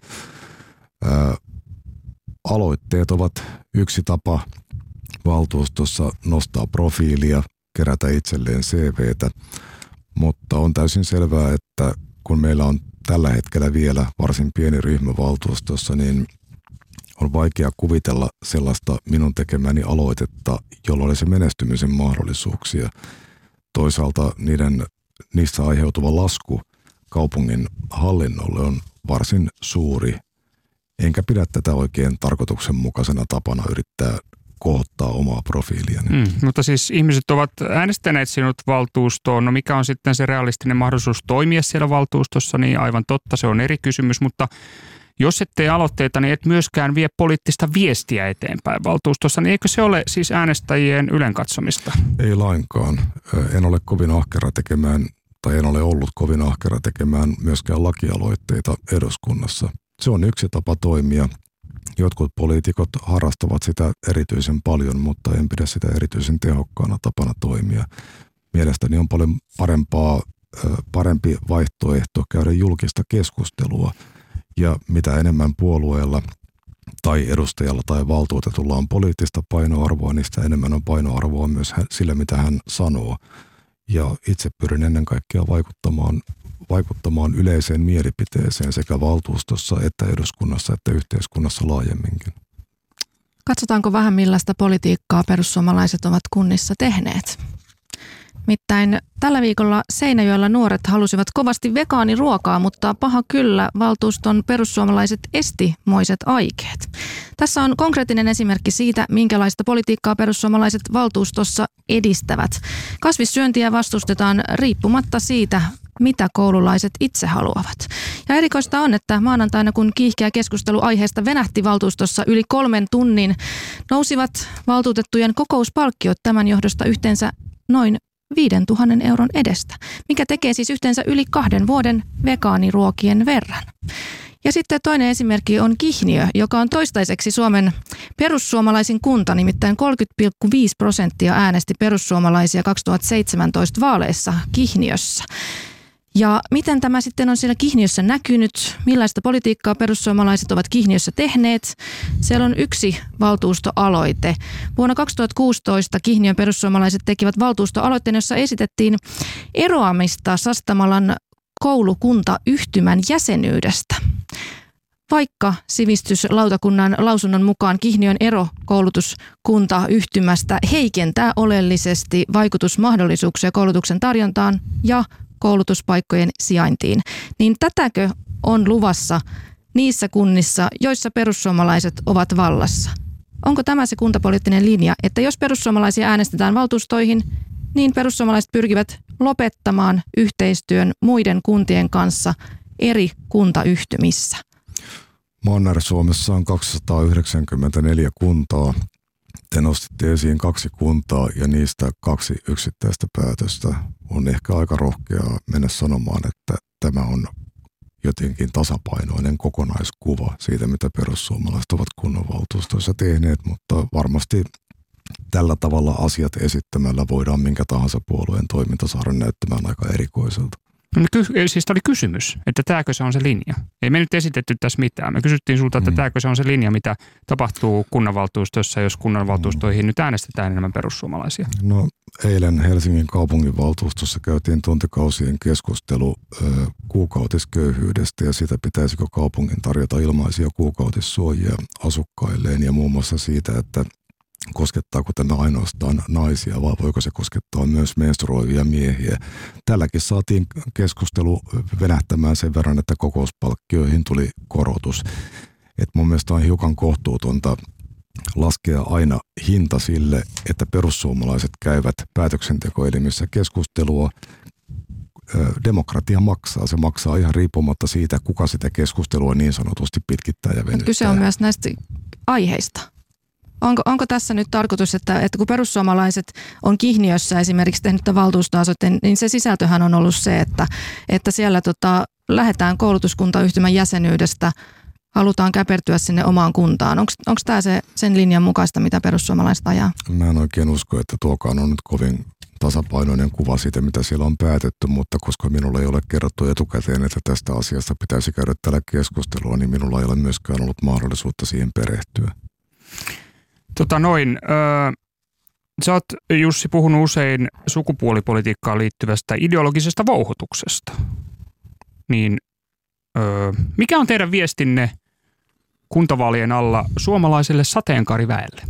Aloitteet ovat yksi tapa valtuustossa nostaa profiilia, kerätä itselleen CVtä, mutta on täysin selvää, että kun meillä on tällä hetkellä vielä varsin pieni ryhmä valtuustossa, niin on vaikea kuvitella sellaista minun tekemäni aloitetta, jolla olisi menestymisen mahdollisuuksia. Toisaalta niistä aiheutuva lasku kaupungin hallinnolle on varsin suuri, enkä pidä tätä oikein tarkoituksenmukaisena tapana yrittää kohottaa omaa profiiliani. Mutta siis ihmiset ovat äänestäneet sinut valtuustoon. No mikä on sitten se realistinen mahdollisuus toimia siellä valtuustossa, niin aivan totta, se on eri kysymys, mutta jos et tee aloitteita, niin et myöskään vie poliittista viestiä eteenpäin valtuustossa, niin eikö se ole siis äänestäjien ylenkatsomista? Ei lainkaan. En ole kovin ahkera tekemään, tai en ole ollut kovin ahkera tekemään myöskään lakialoitteita eduskunnassa. Se on yksi tapa toimia. Jotkut poliitikot harrastavat sitä erityisen paljon, mutta en pidä sitä erityisen tehokkaana tapana toimia. Mielestäni on paljon parempi vaihtoehto käydä julkista keskustelua. Ja mitä enemmän puolueella tai edustajalla tai valtuutetulla on poliittista painoarvoa, niin sitä enemmän on painoarvoa myös sillä, mitä hän sanoo. Ja itse pyrin ennen kaikkea vaikuttamaan yleiseen mielipiteeseen sekä valtuustossa että eduskunnassa että yhteiskunnassa laajemminkin. Katsotaanko vähän millaista politiikkaa perussuomalaiset ovat kunnissa tehneet? Nimittäin tällä viikolla Seinäjoella nuoret halusivat kovasti vegaaniruokaa, mutta paha kyllä valtuuston perussuomalaiset esti moiset aikeet. Tässä on konkreettinen esimerkki siitä, minkälaista politiikkaa perussuomalaiset valtuustossa edistävät. Kasvissyöntiä vastustetaan riippumatta siitä, mitä koululaiset itse haluavat. Ja erikoista on, että maanantaina, kun kiihkeä keskustelu aiheesta venähti valtuustossa yli 3 tunnin, nousivat valtuutettujen kokouspalkkiot tämän johdosta yhteensä noin 5 000 euron edestä, mikä tekee siis yhteensä yli 2 vuoden vegaaniruokien verran. Ja sitten toinen esimerkki on Kihniö, joka on toistaiseksi Suomen perussuomalaisin kunta, nimittäin 30,5% äänesti perussuomalaisia 2017 vaaleissa Kihniössä. Ja miten tämä sitten on siellä Kihniössä näkynyt? Millaista politiikkaa perussuomalaiset ovat Kihniössä tehneet? Siellä on yksi valtuustoaloite. Vuonna 2016 Kihniön perussuomalaiset tekivät valtuustoaloitteen, jossa esitettiin eroamista Sastamalan koulukuntayhtymän jäsenyydestä. Vaikka sivistyslautakunnan lausunnon mukaan Kihniön ero koulutuskuntayhtymästä heikentää oleellisesti vaikutusmahdollisuuksia koulutuksen tarjontaan ja koulutuspaikkojen sijaintiin, niin tätäkö on luvassa niissä kunnissa, joissa perussuomalaiset ovat vallassa? Onko tämä se kuntapoliittinen linja, että jos perussuomalaisia äänestetään valtuustoihin, niin perussuomalaiset pyrkivät lopettamaan yhteistyön muiden kuntien kanssa eri kuntayhtymissä? Manner-Suomessa on 294 kuntaa. Te nostitte esiin 2 kuntaa ja niistä 2 yksittäistä päätöstä. On ehkä aika rohkeaa mennä sanomaan, että tämä on jotenkin tasapainoinen kokonaiskuva siitä, mitä perussuomalaiset ovat kunnanvaltuustoissa tehneet, mutta varmasti tällä tavalla asiat esittämällä voidaan minkä tahansa puolueen toiminta saada näyttämään aika erikoiselta. No, siis tämä oli kysymys, että tämäkö se on se linja. Ei me nyt esitetty tässä mitään. Me kysyttiin sulta, että tämäkö se on se linja, mitä tapahtuu kunnanvaltuustossa, jos kunnanvaltuustoihin nyt äänestetään enemmän perussuomalaisia. No eilen Helsingin kaupunginvaltuustossa käytiin tuntikausien keskustelu kuukautisköyhyydestä ja sitä pitäisikö kaupungin tarjota ilmaisia kuukautissuojia asukkailleen ja muun muassa siitä, että koskettaako tämä ainoastaan naisia vai voiko se koskettaa myös menstruoivia miehiä. Tälläkin saatiin keskustelu venähtämään sen verran, että kokouspalkkioihin tuli korotus. Et mun mielestä on hiukan kohtuutonta laskea aina hinta sille, että perussuomalaiset käyvät päätöksentekoelimissä keskustelua. Demokratia maksaa. Se maksaa ihan riippumatta siitä, kuka sitä keskustelua niin sanotusti pitkittää ja venyttää. Kyse on myös näistä aiheista. Onko tässä nyt tarkoitus, että kun perussuomalaiset on Kihniössä esimerkiksi tehnyt valtuustoaloitteen, niin se sisältöhän on ollut se, että siellä lähdetään koulutuskuntayhtymän jäsenyydestä, halutaan käpertyä sinne omaan kuntaan. Onko tämä sen linjan mukaista, mitä perussuomalaiset ajaa? Mä en oikein usko, että tuokaan on nyt kovin tasapainoinen kuva siitä, mitä siellä on päätetty, mutta koska minulla ei ole kerrottu etukäteen, että tästä asiasta pitäisi käydä tällä keskustelua, niin minulla ei ole myöskään ollut mahdollisuutta siihen perehtyä. Sä oot, Jussi, puhunut usein sukupuolipolitiikkaan liittyvästä ideologisesta vouhotuksesta. Niin mikä on teidän viestinne kuntavaalien alla suomalaiselle sateenkaariväelle?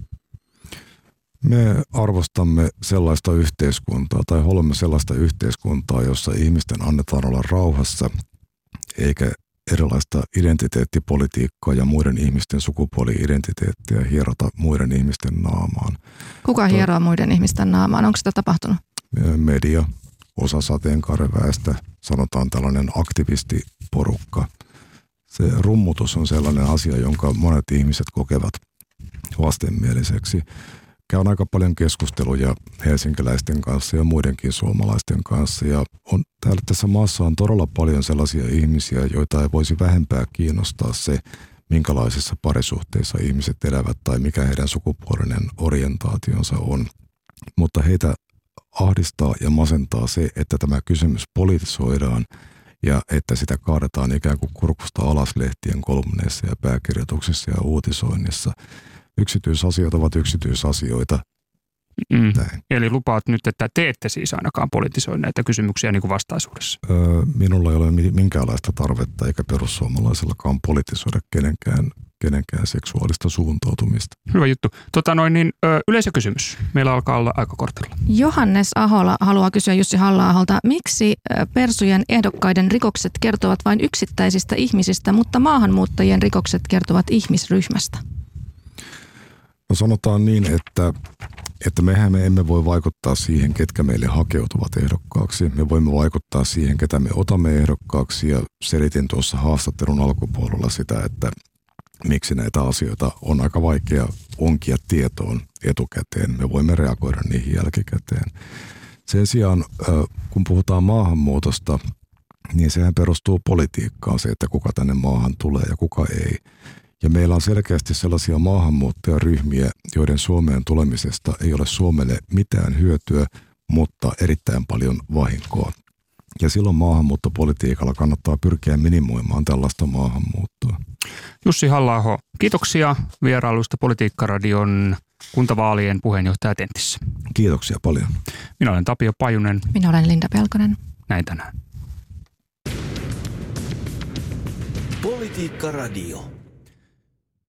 Me arvostamme sellaista yhteiskuntaa tai haluamme sellaista yhteiskuntaa, jossa ihmisten annetaan olla rauhassa, eikä erilaista identiteettipolitiikkaa ja muiden ihmisten sukupuoli-identiteettiä hierota muiden ihmisten naamaan. Kuka hieroo muiden ihmisten naamaan? Onko sitä tapahtunut? Media, osa sateenkaariväestä, sanotaan tällainen aktivistiporukka. Se rummutus on sellainen asia, jonka monet ihmiset kokevat vastenmieliseksi. Käyn aika paljon keskusteluja helsinkiläisten kanssa ja muidenkin suomalaisten kanssa. Ja tässä maassa on todella paljon sellaisia ihmisiä, joita ei voisi vähempää kiinnostaa se, minkälaisissa parisuhteissa ihmiset elävät tai mikä heidän sukupuolinen orientaationsa on. Mutta heitä ahdistaa ja masentaa se, että tämä kysymys politisoidaan ja että sitä kaadetaan ikään kuin kurkusta alas lehtien kolumneissa ja pääkirjoituksissa ja uutisoinnissa. Yksityisasiat ovat yksityisasioita. Eli lupaat nyt, että te ette siis ainakaan politisoi näitä kysymyksiä niin kuin vastaisuudessa? Minulla ei ole minkäänlaista tarvetta eikä perussuomalaisellakaan politisoida kenenkään seksuaalista suuntautumista. Hyvä juttu. Yleisökysymys. Meillä alkaa olla aika kortilla. Johannes Ahola haluaa kysyä Jussi Halla-aholta, miksi persujen ehdokkaiden rikokset kertovat vain yksittäisistä ihmisistä, mutta maahanmuuttajien rikokset kertovat ihmisryhmästä? No sanotaan niin, että mehän me emme voi vaikuttaa siihen, ketkä meille hakeutuvat ehdokkaaksi. Me voimme vaikuttaa siihen, ketä me otamme ehdokkaaksi ja selitin tuossa haastattelun alkupuolella sitä, että miksi näitä asioita on aika vaikea onkia tietoon etukäteen. Me voimme reagoida niihin jälkikäteen. Sen sijaan, kun puhutaan maahanmuutosta, niin sehän perustuu politiikkaan se, että kuka tänne maahan tulee ja kuka ei. Ja meillä on selkeästi sellaisia maahanmuuttajaryhmiä, joiden Suomeen tulemisesta ei ole Suomelle mitään hyötyä, mutta erittäin paljon vahinkoa. Ja silloin maahanmuuttopolitiikalla kannattaa pyrkiä minimoimaan tällaista maahanmuuttoa. Jussi Halla-aho, kiitoksia vierailusta Politiikkaradion kuntavaalien puheenjohtaja tentissä. Kiitoksia paljon. Minä olen Tapio Pajunen. Minä olen Linda Pelkonen. Näin tänään. Politiikkaradio.